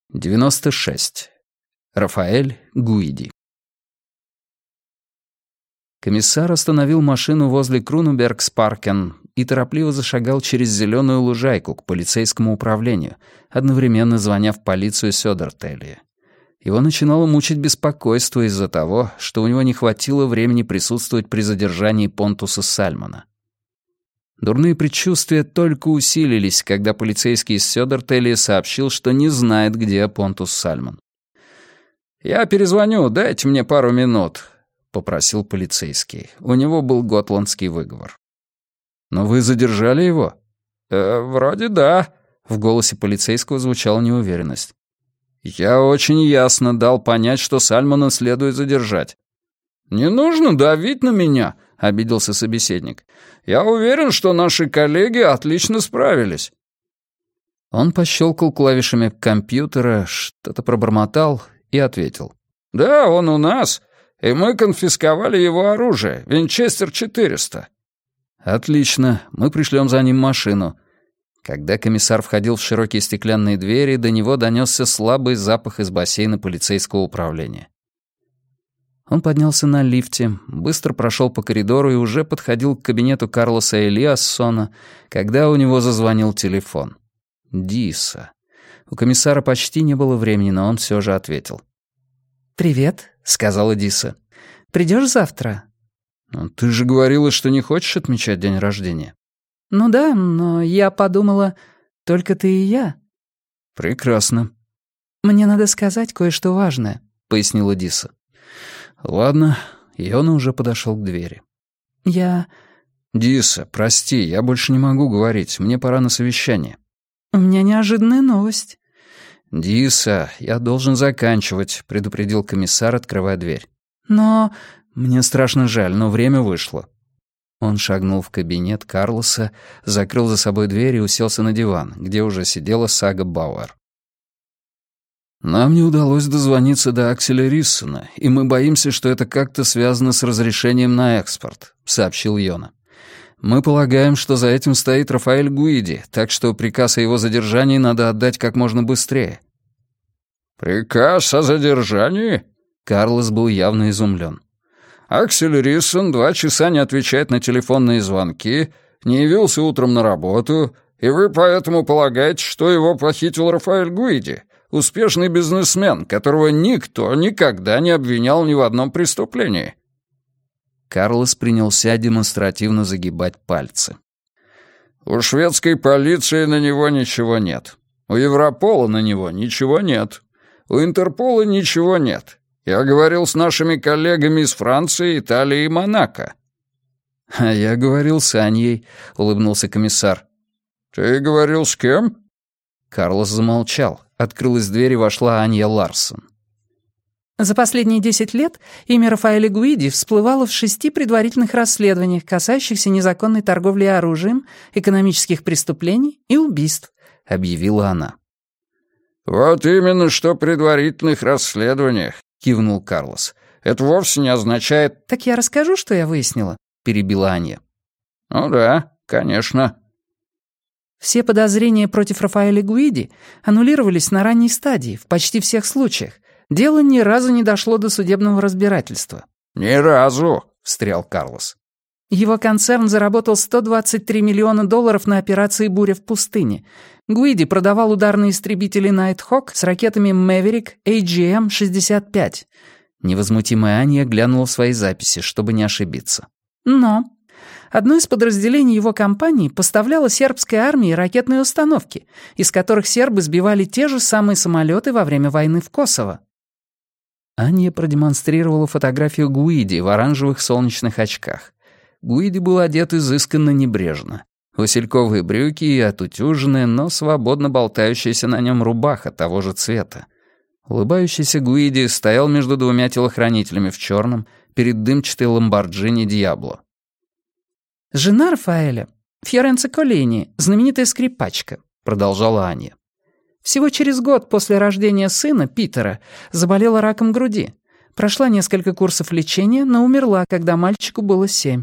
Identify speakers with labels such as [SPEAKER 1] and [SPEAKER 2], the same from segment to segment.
[SPEAKER 1] 96. Рафаэль Гуиди. Комиссар остановил машину возле Крунебергспаркен и торопливо зашагал через зеленую лужайку к полицейскому управлению, одновременно звоня в полицию Södertälje. Его начинало мучить беспокойство из-за того, что у него не хватило времени присутствовать при задержании Понтуса Сальмона. Дурные предчувствия только усилились, когда полицейский из Södertälje сообщил, что не знает, где Понтус Сальмон. «Я перезвоню, дайте мне пару минут», — попросил полицейский. У него был готландский выговор. «Но вы задержали его?» «Вроде да», — в голосе полицейского звучала неуверенность. «Я очень ясно дал понять, что Сальмона следует задержать». «Не нужно давить на меня», — обиделся собеседник. «Я уверен, что наши коллеги отлично справились». Он пощелкал клавишами компьютера, что-то пробормотал и ответил. «Да, он у нас, и мы конфисковали его оружие, Винчестер 400». «Отлично, мы пришлем за ним машину». Когда комиссар входил в широкие стеклянные двери, до него донесся слабый запах из бассейна полицейского управления. Он поднялся на лифте, быстро прошел по коридору и уже подходил к кабинету Карлоса Элиассона, когда у него зазвонил телефон. Диса. У комиссара почти не было времени, но он все же ответил.
[SPEAKER 2] «Привет», — сказала Диса. «Придешь завтра?»
[SPEAKER 1] «Ну, ты же говорила, что не хочешь отмечать день рождения».
[SPEAKER 2] «Ну да, но я подумала, только ты и я».
[SPEAKER 1] «Прекрасно».
[SPEAKER 2] «Мне надо сказать кое-что важное», — пояснила Диса.
[SPEAKER 1] «Ладно». Йона уже подошел к двери. «Диса, прости, я больше не могу говорить. Мне пора на совещание».
[SPEAKER 2] «У меня неожиданная новость».
[SPEAKER 1] «Диса, я должен заканчивать», — предупредил комиссар, открывая дверь.
[SPEAKER 2] «Но...»
[SPEAKER 1] «Мне страшно жаль, но время вышло». Он шагнул в кабинет Карлоса, закрыл за собой дверь и уселся на диван, где уже сидела Сага Бауэр. «Нам не удалось дозвониться до Акселя Риссена, и мы боимся, что это как-то связано с разрешением на экспорт», — сообщил Йона. «Мы полагаем, что за этим стоит Рафаэль Гуиди, так что приказ о его задержании надо отдать как можно быстрее».
[SPEAKER 3] «Приказ о задержании?»
[SPEAKER 1] Карлос был явно изумлен.
[SPEAKER 3] «Аксель Риссен 2 часа не отвечает на телефонные звонки, не явился утром на работу, и вы поэтому полагаете, что его похитил Рафаэль Гуиди, успешный бизнесмен, которого никто никогда не обвинял ни в одном преступлении».
[SPEAKER 1] Карлос принялся демонстративно загибать пальцы.
[SPEAKER 3] «У шведской полиции на него ничего нет. У Европола на него ничего нет. У Интерпола ничего нет. Я говорил с нашими коллегами из Франции, Италии и Монако».
[SPEAKER 1] «А я говорил с Аньей», — улыбнулся комиссар.
[SPEAKER 3] «Ты говорил с кем?»
[SPEAKER 1] Карлос замолчал. Открылась дверь и вошла Анья Ларсон.
[SPEAKER 2] «За последние 10 лет имя Рафаэля Гуиди всплывало в 6 предварительных расследованиях, касающихся незаконной торговли оружием, экономических преступлений и убийств», — объявила она.
[SPEAKER 3] «Вот именно что предварительных расследованиях», — кивнул Карлос. «Это вовсе не означает...»
[SPEAKER 2] «Так я расскажу, что я выяснила», — перебила Анья.
[SPEAKER 3] «Ну да, конечно».
[SPEAKER 2] Все подозрения против Рафаэля Гуиди аннулировались на ранней стадии, в почти всех случаях. Дело ни разу не дошло до судебного разбирательства.
[SPEAKER 3] «Ни разу», — встрял Карлос.
[SPEAKER 2] Его концерн заработал $123 миллиона на операции «Буря в пустыне». Гуиди продавал ударные истребители Nighthawk с ракетами Maverick AGM-65.
[SPEAKER 1] Невозмутимая Аня глянула в свои записи, чтобы не ошибиться.
[SPEAKER 2] Но одно из подразделений его компании поставляло сербской армии ракетные установки, из которых сербы сбивали те же самые самолеты во время войны в Косово.
[SPEAKER 1] Аня продемонстрировала фотографию Гуиди в оранжевых солнечных очках. Гуиди был одет изысканно небрежно. Васильковые брюки и отутюженная, но свободно болтающаяся на нем рубаха того же цвета. Улыбающийся Гуиди стоял между двумя телохранителями в черном перед дымчатой ламборджини Диабло.
[SPEAKER 2] «Жена Рафаэля, Фьоренца Коллини, знаменитая скрипачка», — продолжала Аня. «Всего через год после рождения сына, Питера, заболела раком груди. Прошла несколько курсов лечения, но умерла, когда мальчику было 7.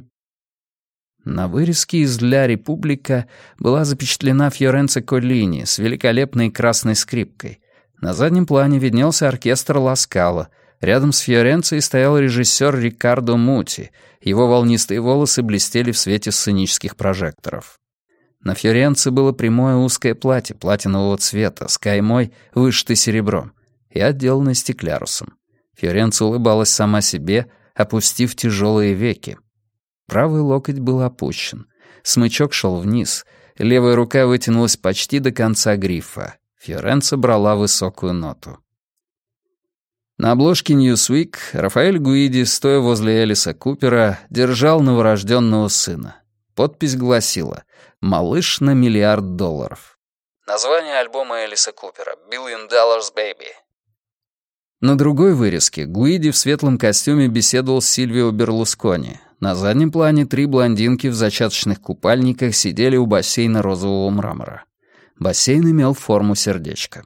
[SPEAKER 1] На вырезке из «Ля Република» была запечатлена Фьоренца Коллини с великолепной красной скрипкой. На заднем плане виднелся оркестр Ла Скала. Рядом с Фьоренцией стоял режиссер Риккардо Мути. Его волнистые волосы блестели в свете сценических прожекторов. На Фьоренции было прямое узкое платье платинового цвета с каймой, вышитой серебром, и отделанной стеклярусом. Фьоренция улыбалась сама себе, опустив тяжелые веки. Правый локоть был опущен. Смычок шел вниз. Левая рука вытянулась почти до конца грифа. Фьоренция брала высокую ноту. На обложке «Ньюсвик» Рафаэль Гуиди, стоя возле Элиса Купера, держал новорожденного сына. Подпись гласила «Малыш на $1 миллиард». Название альбома Элиса Купера «$1 Billion Baby». На другой вырезке Гуиди в светлом костюме беседовал с Сильвио Берлускони. На заднем плане 3 блондинки в зачаточных купальниках сидели у бассейна розового мрамора. Бассейн имел форму сердечка.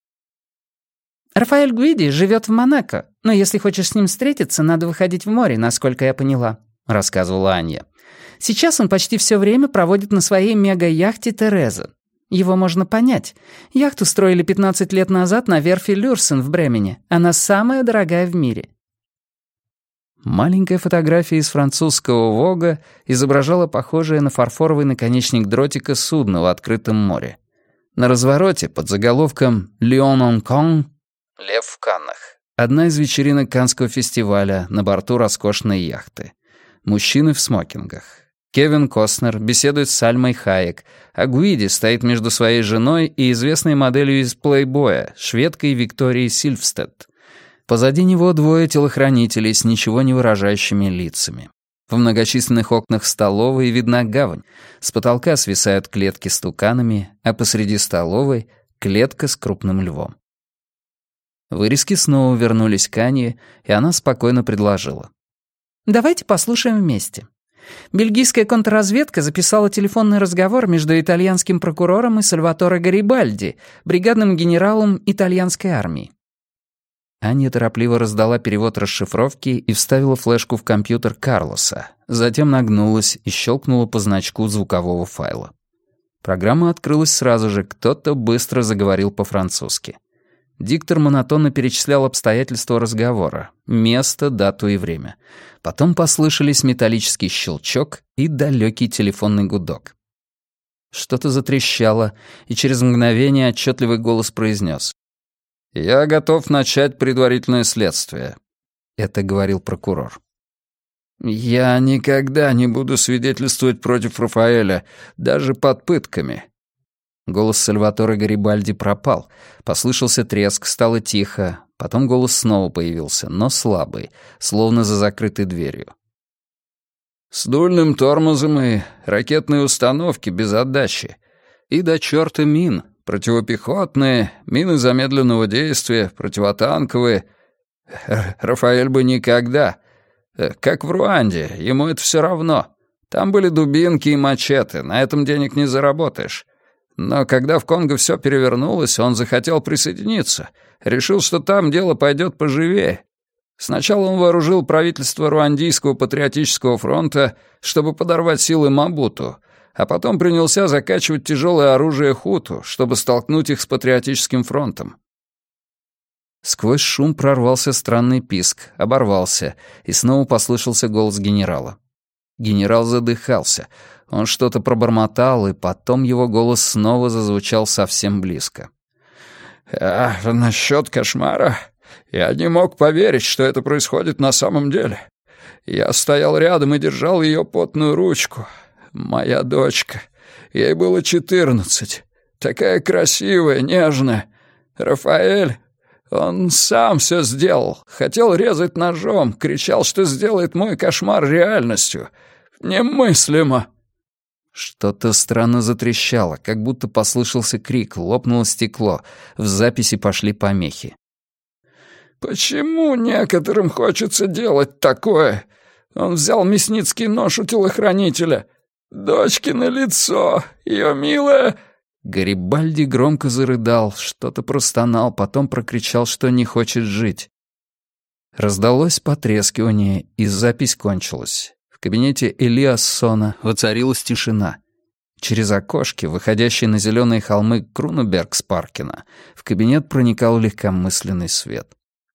[SPEAKER 2] «Рафаэль Гуиди живет в Монако, но если хочешь с ним встретиться, надо выходить в море, насколько я поняла», — рассказывала Анья. «Сейчас он почти все время проводит на своей мега-яхте «Тереза». Его можно понять. Яхту строили 15 лет назад на верфи Люрсен в Бремене. Она самая дорогая в мире».
[SPEAKER 1] Маленькая фотография из французского «Вога» изображала похожее на фарфоровый наконечник дротика судно в открытом море. На развороте под заголовком «Lion en Cannes» — «Лев в Каннах» — одна из вечеринок Каннского фестиваля на борту роскошной яхты. Мужчины в смокингах. Кевин Костнер беседует с Сальмой Хайек, а Гуиди стоит между своей женой и известной моделью из «Плейбоя», шведкой Викторией Сильвстедт. Позади него 2 телохранителей с ничего не выражающими лицами. В многочисленных окнах столовой видна гавань. С потолка свисают клетки с туканами, а посреди столовой — клетка с крупным львом. Вырезки снова вернулись к Анье, и она спокойно предложила.
[SPEAKER 2] «Давайте послушаем вместе». Бельгийская контрразведка записала телефонный разговор между итальянским прокурором и Сальваторе Гарибальди, бригадным генералом итальянской армии.
[SPEAKER 1] Аня торопливо раздала перевод расшифровки и вставила флешку в компьютер Карлоса, затем нагнулась и щелкнула по значку звукового файла. Программа открылась сразу же, кто-то быстро заговорил по-французски. Диктор монотонно перечислял обстоятельства разговора, место, дату и время. Потом послышались металлический щелчок и далекий телефонный гудок. Что-то затрещало, и через мгновение отчетливый голос произнес: «Я готов начать предварительное следствие», — это говорил прокурор. «Я никогда не буду свидетельствовать против Рафаэля, даже под пытками». Голос Сальваторе Гарибальди пропал. Послышался треск, стало тихо. Потом голос снова появился, но слабый, словно за закрытой дверью. «С дульным тормозом и ракетные установки без отдачи. И до чёрта мин. Противопехотные, мины замедленного действия, противотанковые. Рафаэль бы никогда. Как в Руанде, ему это все равно. Там были дубинки и мачете, на этом денег не заработаешь. Но когда в Конго все перевернулось, он захотел присоединиться. Решил, что там дело пойдет поживее. Сначала он вооружил правительство Руандийского патриотического фронта, чтобы подорвать силы Мабуту, а потом принялся закачивать тяжелое оружие хуту, чтобы столкнуть их с патриотическим фронтом. Сквозь шум прорвался странный писк, оборвался, и снова послышался голос генерала. Генерал задыхался. Он что-то пробормотал, и потом его голос снова зазвучал совсем близко. «Насчет кошмара? Я не мог поверить, что это происходит на самом деле. Я стоял рядом и держал ее потную ручку. Моя дочка. Ей было 14. Такая красивая, нежная. Рафаэль, он сам все сделал. Хотел резать ножом, кричал, что сделает мой кошмар реальностью. Немыслимо!» Что-то странно затрещало, как будто послышался крик, лопнуло стекло. В записи пошли помехи. «Почему некоторым хочется делать такое? Он взял мясницкий нож у телохранителя. Дочкино лицо, ее милая...» Гарибальди громко зарыдал, что-то простонал, потом прокричал, что не хочет жить. Раздалось потрескивание, и запись кончилась. В кабинете Элиассона воцарилась тишина. Через окошки, выходящие на зеленые холмы Крунебергспаркена, в кабинет проникал легкомысленный свет.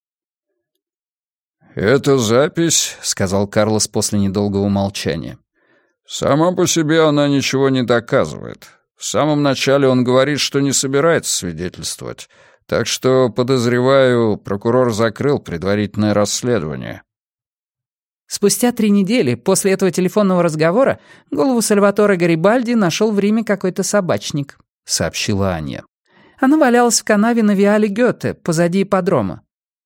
[SPEAKER 3] «Эта запись», —
[SPEAKER 1] сказал Карлос после недолгого молчания,
[SPEAKER 3] — «сама по себе она ничего не доказывает. В самом начале он говорит, что не собирается свидетельствовать, так что, подозреваю, прокурор закрыл предварительное расследование».
[SPEAKER 2] Спустя 3 недели после этого телефонного разговора голову Сальваторе Гарибальди нашел в Риме какой-то собачник,
[SPEAKER 1] — сообщила Аня.
[SPEAKER 2] Она валялась в канаве на Виале Гёте, позади ипподрома.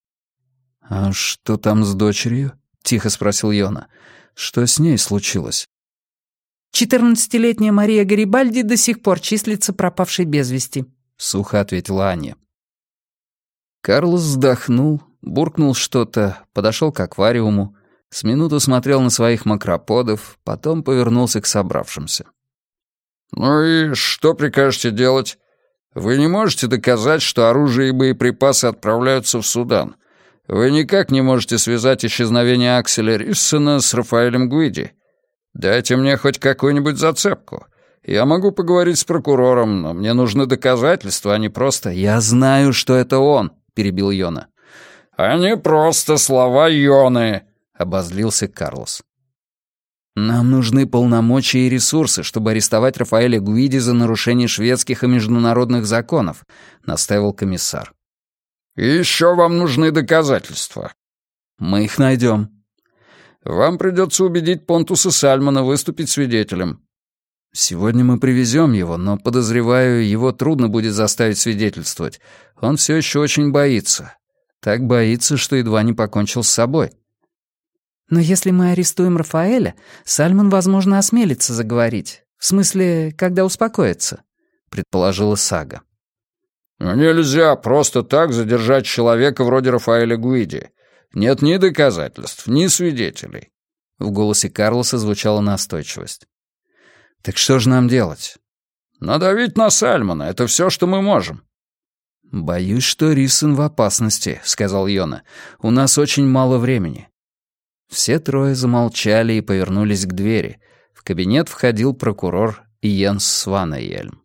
[SPEAKER 1] «А что там с дочерью?» — тихо спросил Йона. «Что с ней случилось?»
[SPEAKER 2] 14-летняя Мария Гарибальди до сих пор числится пропавшей без вести», —
[SPEAKER 1] сухо ответила Аня. Карлос вздохнул, буркнул что-то, подошел к аквариуму, с минуту смотрел на своих макроподов, потом повернулся к собравшимся.
[SPEAKER 3] «Ну и что прикажете делать? Вы не можете доказать, что оружие и боеприпасы отправляются в Судан. Вы никак не можете связать исчезновение Акселя Риссена с Рафаэлем Гуиди. Дайте мне хоть какую-нибудь зацепку. Я могу поговорить с прокурором, но мне нужны доказательства, а не просто
[SPEAKER 1] «Я знаю, что это он», — перебил Йона.
[SPEAKER 3] «А не просто слова Йоны», — обозлился Карлос.
[SPEAKER 1] «Нам нужны полномочия и ресурсы, чтобы арестовать Рафаэля Гуиди за нарушение шведских и международных законов», — настаивал комиссар.
[SPEAKER 3] «И еще вам нужны доказательства».
[SPEAKER 1] «Мы их найдем».
[SPEAKER 3] «Вам придется убедить Понтуса Сальмона выступить свидетелем».
[SPEAKER 1] «Сегодня мы привезем его, но, подозреваю, его трудно будет заставить свидетельствовать. Он все еще очень боится. Так боится, что едва не покончил с собой».
[SPEAKER 2] «Но если мы арестуем Рафаэля, Сальмон, возможно, осмелится заговорить. В смысле, когда успокоится», — предположила Сага.
[SPEAKER 3] «Нельзя просто так задержать человека вроде Рафаэля Гуиди. Нет ни доказательств, ни свидетелей».
[SPEAKER 1] В голосе Карлоса звучала настойчивость. «Так что же нам делать?»
[SPEAKER 3] «Надавить на Сальмона — это все, что мы можем».
[SPEAKER 1] «Боюсь, что Риссен в опасности», — сказал Йона. «У нас очень мало времени». Все трое замолчали и повернулись к двери. В кабинет входил прокурор Йенс Сванеельм.